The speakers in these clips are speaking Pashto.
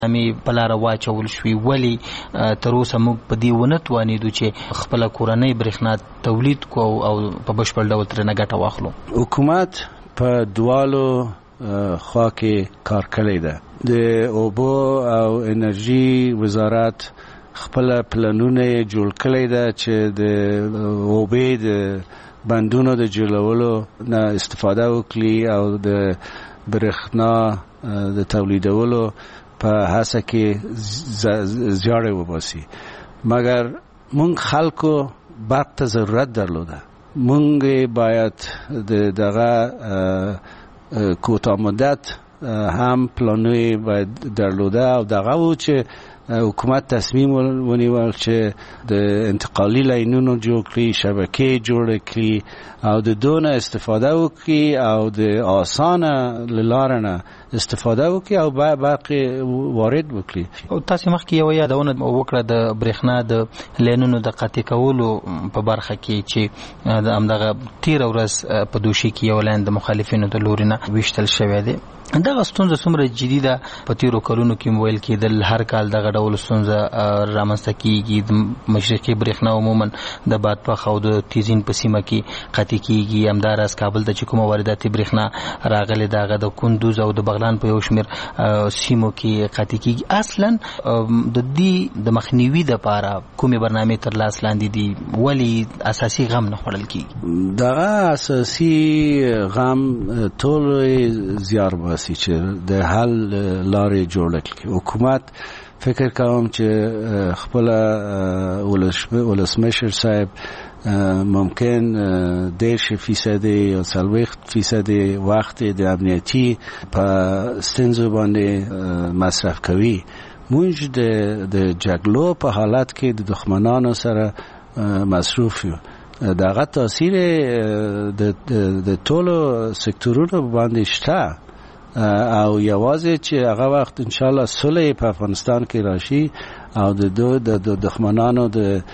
امي په لاره واچول شوې. ولې تر اوسه موږ په دې ونه توانېدو چې خپله کورنۍ برېښنا تولید کو او په بشپړ ډول ترېنه ګټه واخلو؟ حکومت په دوالو خوا کې کار کړی ده. د اوبو او انرژي وزارت خپل پلانونه جوړ کړی ده چې د اوبې د بندونو د جوړولو نه استفاده وکړي او د برېښنا د تولیدولو په هڅه کې زیاړې وباسي. مګر مونږ خلکو برق ته ضرورت درلوده. مونږ باید دغه کوتاه مدت هم پلانوی باید درلوده او دغه و چې حکومت تصمیم ونیول چې د انتقالي لاینونو جوړ کړي، شبکې جوړ کړي او د دونه استفاده وکړي او د آسانه لاره نه استفاده وکړي او برق وارد وکړي. او تاسو مخکې یو یادونه وکړه د برېښنا د لاینونو د قطع کولو په برخه کې چې همدغه تېره ورځ په دوشي کې یو لاین د مخالفینو د لوري نه ویشتل شوی دی. دغه ستونزه څومره جدي ده؟ په تیرو کلونو کې مویل کېدل هر کال دغه ډول ستونزه رامنځته کېږي. د مشرقي برېښنا عموما د بادپخ او د تیزین په سیمه کې قطع کېږي. همداراز کابل ته چې کومه وارداتي برېښنا راغلې ده هغه د کندوز او د بغلان په یو شمېر سیمو کې قطع کېږي. اصلا د دې د مخنیوي دپاره کومې برنامې تر لاس لاندې دي؟ ولې اساسي غم نه خوړل کېږي؟ دغه اساسي غم ټول زیار باسي چې د حل لارې جوړ کړي. حکومت فکر کوم چې خپل ولسمشر صاحب ممکن 10% یا 40% وخت د امنیتي په ستونزو باندې مصرف کوي. موږ د جګړو په حالت کې د دښمنانو سره مصروف یو. دغه تاثیر د ټولو سکتورونو باندې شته او یوازې چې هغه وخت ان شاء الله صلح په افغانستان کې راشي او د دښمنانو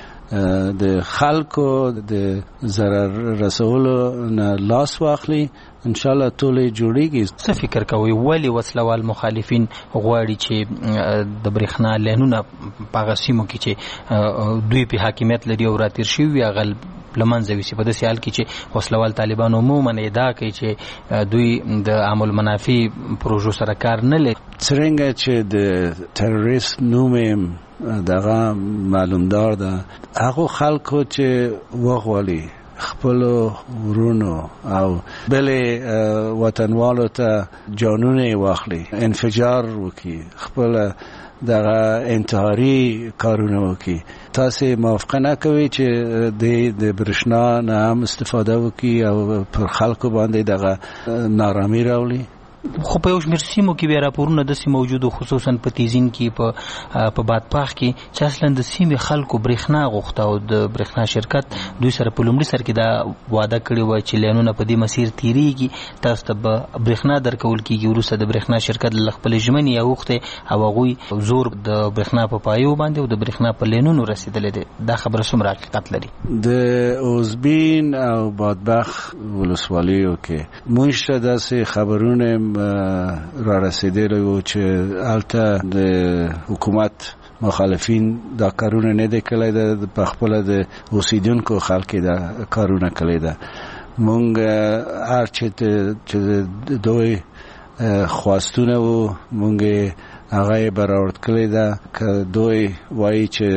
د خلکو د ضرر رسولو نه لاس واخلي ان شاء الله ټول جوړیږي. څه فکر کوي ولې وسلوال مخالفین غواړي چې د برېښنا لاینونه په هغه سیمو کې چې دوی په حاکمیت لري او راتېر شوي هغه لمنځه ویسي؟ په داسې حال کې چې وسلوال طالبان عموما ادعا کوي چې دوی د عام المنافع پروژو سره کار نه لري. څرنګه چې د تروریست نوم دغه معلومدار ده، هغه خلکو چې وغواړي خپل ورونو او بل وطنوالو ته جانونه واخلي، انفجار وکي، خپل دغه انتحاري کارونه وکي، تاسو موافقه نه کوي چې د برېښنا نه هم استفاده وکي او پر خلکو باندې دغه نارامي راولي؟ خو په یو شمېر سیمو کې بیا راپورونه داسې موجودو خصوصا په تیزین کې په بادپاخ کې چې اصلا د سیمې خلکو برېښنا غوښته او د برېښنا شرکت دوی سره په لومړي سر کې دا وعده کړې وه چې لاینونه په دې مسیر تیریږي، تاسو ته به برېښنا درکول کېږي. وروسته د برېښنا شرکت له خپلې ژمنې اوښتې او هغوی زور د برېښنا په پایو باندې او د برېښنا په لینونو رسېدلی دی. دا خبره څومره حقیقت لري؟ د اوزبین او بادپخ ولسوالیو کې موږ ته داسې خبرونه را رسیدلی و چې هلته د حکومت مخالفین دا کارونه نه دی کړی ده، په خپله د اوسیدونکو خلک دا کارونه کړی ده. مونږ هر چې دوی خواستونه و مونږ هغه برآورد کړی ده که دوی وایي چې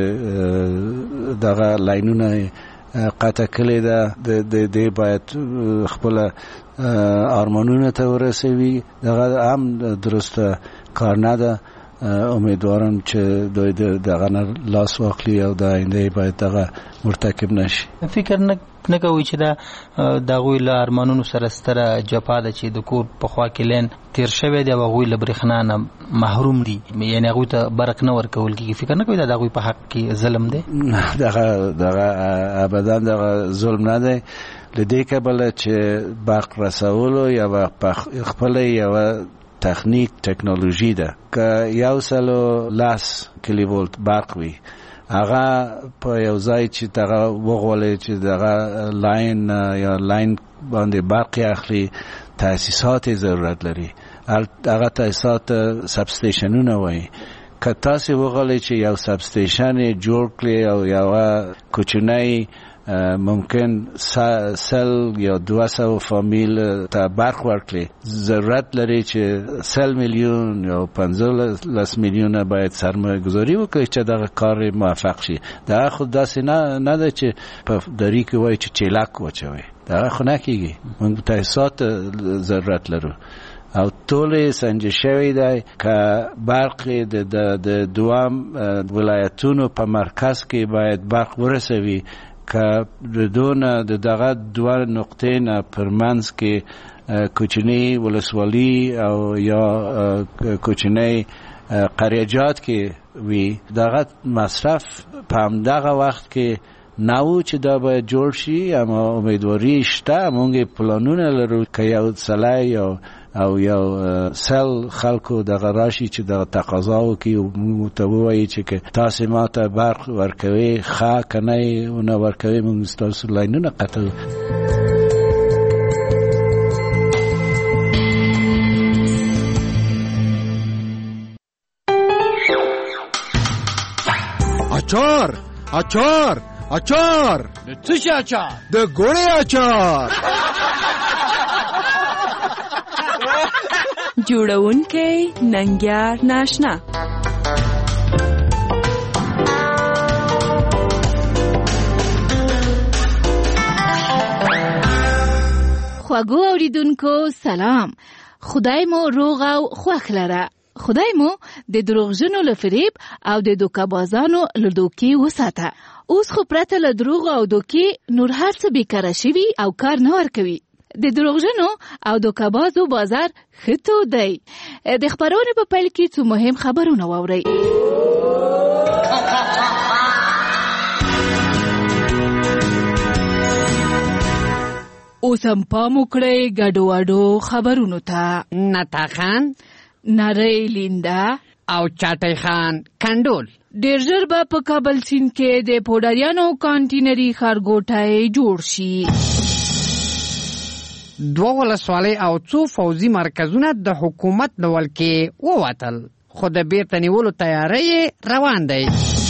دغه لاینونه قطع کړی ده د باید خپل آرمانونه ته ورسوي. دغه هم درسته کار نه ده. امیدوارم چې دوی دغه نه لاس واخلي او د آینده باید دغه مرتکب نشي. فکر نه کوي چې دا د هغوی له ارمانونو سره ستره جفا ده چې د کور په خوا کې لین تیر شوی دی او هغوی له برېښنا نه محروم دي، یعنې هغوی ته برق نه ورکول کېږي؟ فکر نه کوي دا د هغوی په حق کې ظلم دی؟ دغه ابدا دغه ظلم نه دی. لدې کبله چې برق رسولو یا خپل یو تکنولوژي ده که 110 کیلو ولت برق وي، هغه په یو ځای چې دغه وغواړي چې دغه لاین باندې برق اخلي تاسیسات ضرورت لري. هغه تاسیسات سب استیشنونه وایي که تاسو وغواړئ چې یو سب سټیشن جوړ کړئ او یو کوچنی ممکن 100 یا 200 فامیل ته برق ورکړي، ضرورت لري چې 100 میلیون یا 15 میلیون باید سرمایه گذاری وکړي چې دغه کار موفق شي. دا خود داسې نه ده چې په دری کې وایي چې چیلاک واچوي، دا خو نه کېږي. موږ تاسیسات ضرورت لرو او ټول سنجش شوی دی که برق د دوام ولایتونو په مرکز کې باید برق ورسوي، که دونه دغه دوه نقطې نه پرمنځ کې کوچنی ولسوالی او یا کوچنی قریجات کې وي، دغه مصرف په همدغه وخت کې نو چې دا باید جوړ شي. اما امیدواری شته، موږ پلانونه لرو که یو سلای او یو سل خلکو دغه راشي چې دغه تقاضا وکړي او موږ ته ووایي چې تاسې ما ته برق ورکوي، ښه که نه ورکوي، موږ ستاسو لاینونه قطع. اچار اچار اچار د څه شي اچار؟ د ګوړې اچار. جوړونکی ننګیار ناشنا. خواږو اوریدونکو سلام، خدای مو روغ او خوښ لره. خدای مو د دروغجنو له فریب او د دوکه‌بازانو له دوکې وساته. اوس خو پرته له دروغ او دوکې نور هر څه بیکاره شوي او کار نه ورکوي. د دروغجنو او دوکه‌بازو بازار ښه تود دی. د خبرونې په پیل کې څو مهم خبرونه واورئ. اوس هم پام وکړئ ګډو واډو خبرونو ته. نتا خان، نری لیندا او چاټی خان کنډول. ډېر ژر به په کابل سیند کې د پوډاریانو کانټینري ښارګوټی جوړ شي. 2 ولسوالۍ او 2 فوزي مرکزونه د حکومت له ولکې ووتل، خو د بیرته نیولو تیاری روان دی.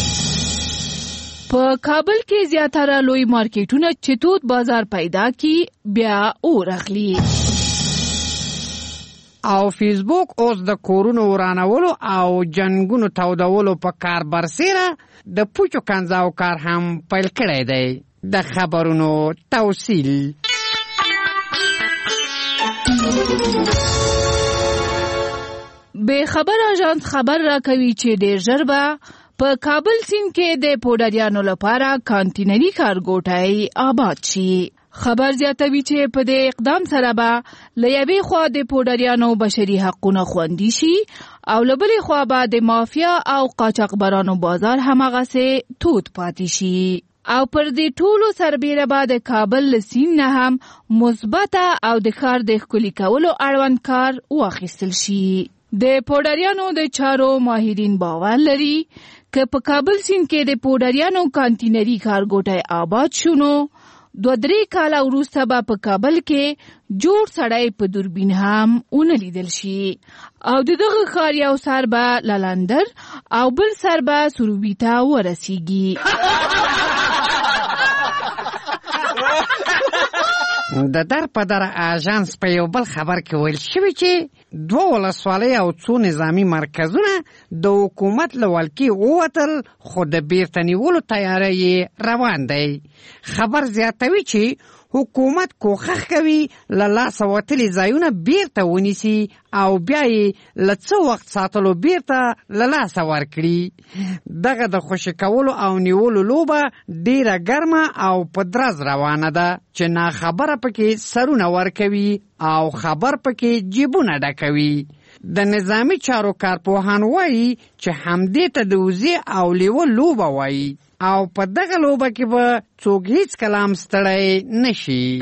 په کابل کې زیاتره لوی مارکیټونه چې تود بازار پیدا کی بیا اور اخلي. او فیسبوک اوس د کورونو ورانولو او جنگونو تودولو په کار برسیره د پوچو کنځاو کار هم پیل کړی دی. د خبرونو توصیل. به خبر آژانس خبر راکوي چې ډېر ژر به په کابل سیند کې د پوډاریانو لپاره کانټینري ښارګوټی آباد شي. خبر زیاتوي چې په دې اقدام سره به له یوې خوا د پوډاریانو بشري حقونه خوندي شي او له بلې خوا به د مافیا او قاچاقبرانو بازار هماغسې تود پاتې شي. او پر دې ټولو سربیره به د کابل له سیند نه هم مثبته او د ښار د ښکلي کولو اړوند کار واخیستل شي. د پوډاریانو د چارو ماهرین باور لري که په کابل سیند کې د پوډاریانو کانټینري ښارګوټی آباد شو نو 2-3 کاله وروسته به په کابل کې جوړ سړی په دوربین هم ونه لیدل شي او دغه ښار یو سر به لالندر او بل سر به سروبي ته ورسیږي. د در په در آژانس په یو بل خبر کې ویل شوي چې 2 ولسوالۍ او 2 نظامي مرکزونه د حکومت له ولکې ووتل، خو د بیرته نیولو تیاری روان دی. خبر زیاتوي چې حکومت کوښښ کوي له لاسه وتلي ځایونه بیرته ونیسي او بیا یې له څه وخت ساتلو بیرته له لاسه ورکړي. دغه د خوشي کولو او نیولو لوبه ډیره ګرمه او په درز روانه ده چې ناخبره پکې سرونه ورکوي او خبر پکې جیبونه ډکوي. د نظامی چارو کارپوهان وایي چې همدې ته د وزې او لیوه لوبه وایي او په دغه لوبه کې به څوک هیڅ کلام ستړی نشي.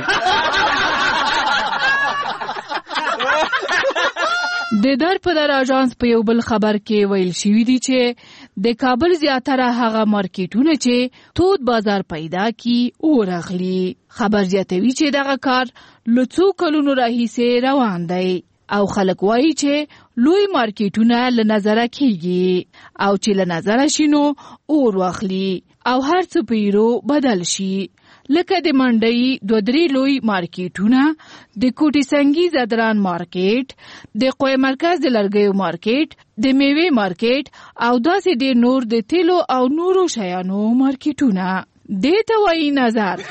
د در په در آژانس په یو بل خبر کې ویل شوي دي چې د کابل زیاتره هغه مارکیټونه چې تود بازار پیدا کی اور اخلي. خبر زیاتوي چې دغه کار له څو کلونو راهیسې روان دی. او خلک وایي چې لوی مارکیټونه له نظره کیږي او چې له نظره شینو اور واخلي او هر څه په یورو بدل شي، لکه د منډۍ 2-3 لوی مارکیټونه، د کوټي سنگي زدران مارکیټ، د قوی مرکز د لرګیو مارکیټ، د میوې مارکیټ او داسې ډېر نور د تیلو او نورو شیانو مارکیټونه. دې ته وایي نظر.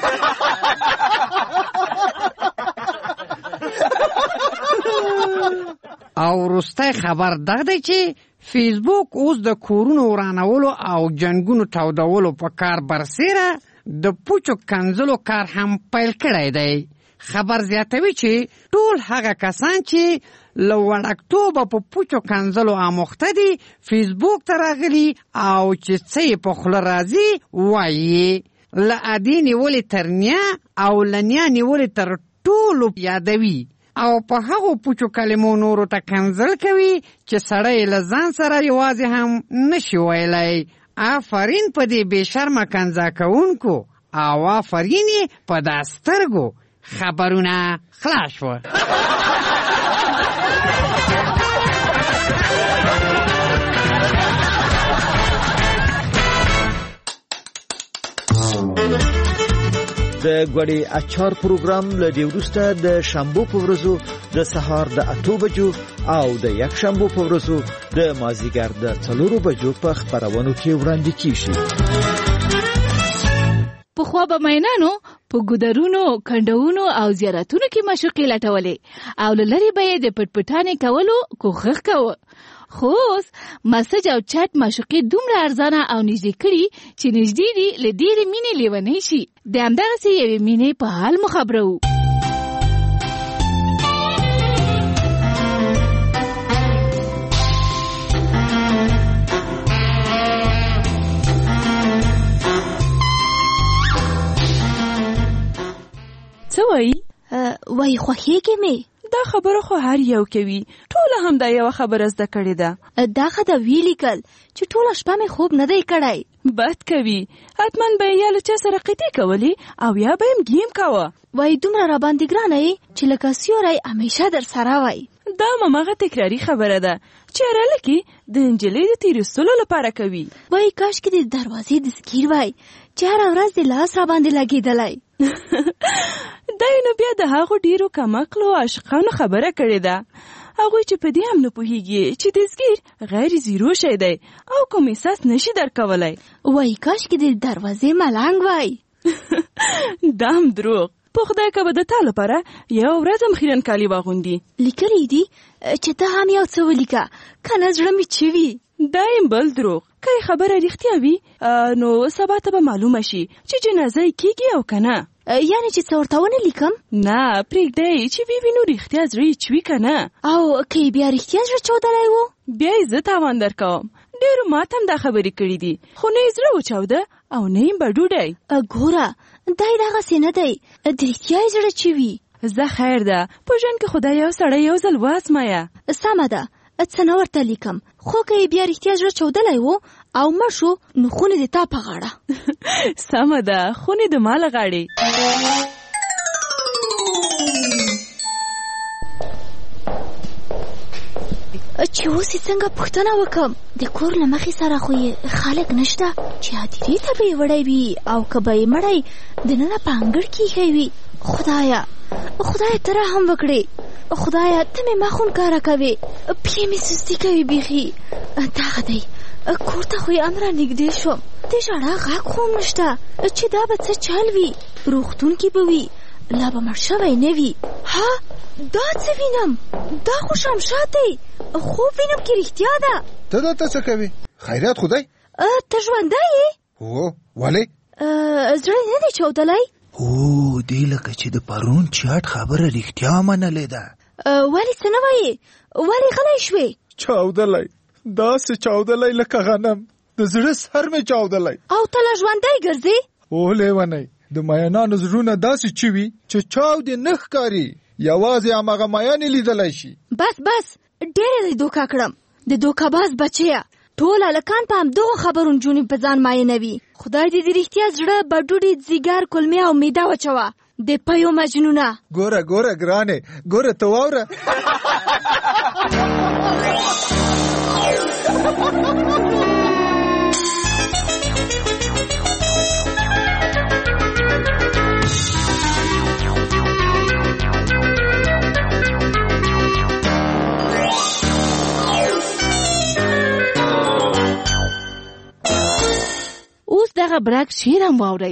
او وروستی خبر دغه دی چې فیسبوک اوس د کورونو ورانولو او جنګونو تودولو په کار برسیره د پوچو کنځلو کار هم پیل کړی دی. خبر زیاتوي چې ټول هغه کسان چې له وړکتوبه په پوچو کنځلو آموخته دي فیسبوک ته راغلي او چې څه یې په خوله راځي وایي، له عادي نیولې تر نیا او له نیا نیولې تر ټولو یادوي او په هغو پوچو کلمو نورو ته کنځل کوي چې سړی له ځان سره یوازې هم نشي ویلی. آفرین په دې بې شرمه کنځا کوونکو او آفرین یې په دا سترګو. خبرونه خلاص شوه. د ګوړې اچار پروګرام له دې وروسته د شنبو په ورځو د سهار د 8 بجو او د یک شنبو په ورځو د مازیګر د 4 بجو په خبرونو کې وړاندې کیږي. پخوا به مینانو په ګودرونو، کندهونو او زیارتونو کې معشوقې لټولې او له لرې به یې د پټپټانې کولو کوښښ کوه. خو اوس مسج او چټ معشوقې دومره ارزانه او نږدې کړي چې نږدې دي له ډېرې مینې لیونی شي. د همدغسې یوې مینې په حال مو خبرو. څه وایي؟ وایي خوښېږې مې. دا خبره خو هر یو کوي، ټوله هم دا یو خبره زده کړې ده. دا خدا وی لیکل چې ټوله شپه مې خوب نه دی کړی. بد کوي، حتما به یا له چا سره قیدې کولی او یا به هم گیم کوه. وایي دومره را باندې ګرانه یې چې لکه سیوری همیشه در سره وای. دا ممغه تکراری خبره ده چې هرلکې د نجلۍ د تیرستلو لپاره کوي. وایي کاشکې د دروازې د سکیر وای چې هره ورځ د لاس را باندې لګېدلی. دا نو بیا د هغو ډیرو کمعقلو عاشقانو خبره کړې ده. هغوی چې په دې هم نه پوهیږي چې د زګیر غیر زیرو شی دی او کوم احساس نشي درکولی. وایي کاشکې د دروازې ملنګ وای. دا هم دروغ. په خدای که به د تا لپاره یو ورځ هم خیرن کالي واغوندي. لیکلی دي چې ته هم یو څه ولیکه کنه زړه مې چوي. دا هم بل دروغ. که خبره رښتیا وي نو سبا ته به معلومه شي چې جنازه یې کیږي او کنه. یعنی چې څه ورته ونه لیکم؟ نه پرېږدی چې وینو رښتیا زړه یې چوي کنه. او که یې بیا رښتیا زړه چاودلی و بیا یې زه تاوان درکوم. ډېرو ماته هم دا خبرې کړي دي خو نه یې زړه وچاوده او نه یې بډوډی. ګوره دا یې دغسې نه دی، د رښتیا یې زړه چوي. زه خیر ده په ژوند کې خدای یو سړی یو ځل وازمایه. سمه ده څه نه ورته لیکم، خو که یې بیا رښتیا زړه چاودلی و او مړ شو نو خونې د تا په غاړه. سمه ده خونې د ما له غاړې. چې اوس یې څنګه پوښتنه وکم؟ د کور له مخې سره خو یې خلک نشته چې هدیرې ته به یې وړی وي او که به یې مړی دننه په انګړ کې ایښی وي. خدایه ته رحم وکړې. خدایه ته مې مخون کاره کوې، پښې مې سستي کوي بیخي. دغه دی کور ته خو یې هم را نږدې شوم، د ژړا غږ خو هم نشته چې دا به څه چل وي، روغتون کې به وي، لا به مړ شوی نه وي. ها دا څه وینم؟ دا خو شمشاد دی، خوب وینم کې رښتیا ده. ته دلته څه کوې؟ خیریت خدای؟ ته ژوندی یې؟ هو ولې؟ زړه نه دی چاودلی؟ هو دی لکه چې د پرون چاټ خبره رښتیا منلې ده. ولې څه نه وایې؟ ولې غلی شوې؟ چاودلی، داسې چاودلی لکه غنم، د زړه سر مې چاودلی. او ته لا ژوندی ګرځې؟ او لیونی، د میانانو زړونه داسې چوي چې چاودې نه ښکاري، یوازې هماغه میانې لیدلی شي. بس ډېره دې دوکه کړم، د دوکهباز بچیه. ټول هلکان په همدغو خبرو نجونې په ځان ماینوي. خدای دې د رښتیا زړه بډوډې ځیګر کلمې او معده وچوه د پیو مجنونه. ګوره ګرانې، ګوره ته واوره. دغه برک شیرم واوري.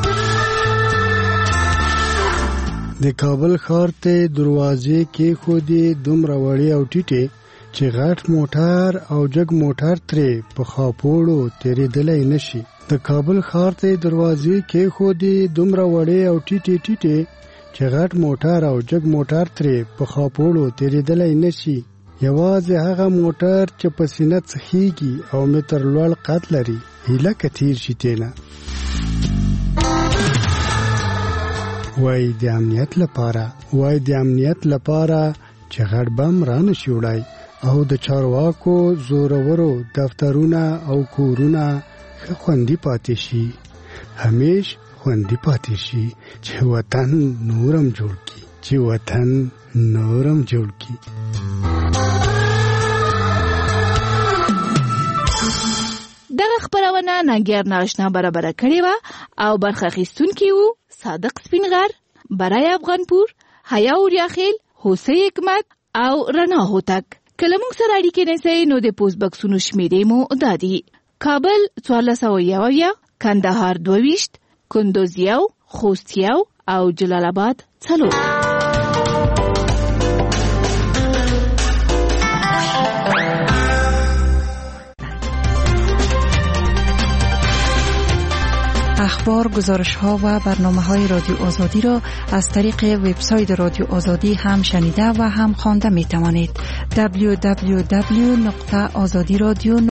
د کابل ښار ته دروازې کې خو دې دومره وړې او ټیټې چې غټ موټر او جګ موټر ترې په خاپوړو تېرېدلی نشي. د کابل ښار ته دروازې کې خو دې دومره وړې او ټیټې چې غټ موټر او جګ موټر ترې په خاپوړو تېرېدلی نشي. یوازې هغه موټر چې په سینه څخیږي او متر لوړ قد لري هیله که تیر شي تینا. وای د امنیت لپاره چې غټ بم را نشي وړای او د چارواکو زورورو دفترونه او کورونه ښه خوندي پاتې شي، همیش خوندي پاتې شي چې وطن نورم جوړ کی. دغه خبرونه ننګیار ناشنا برابر کړې و او برخه اخیستونکي وو صادق سپینغر، برای افغانپور، حیا اوریاخیل، حسین حکمت او رڼا هوتک. کله موږ سره اړیکې نیسئ نو د پوسټ بکسونو شمیرې مو دادي: کابل 1401، کندهار 22، کندوز 1، خوست 1 او جلال آباد 4. اخبار، گزارش‌ها و برنامه‌های رادیو آزادی را از طریق وبسایت رادیو آزادی هم شنیده و هم خوانده می‌توانید. www.azadiradio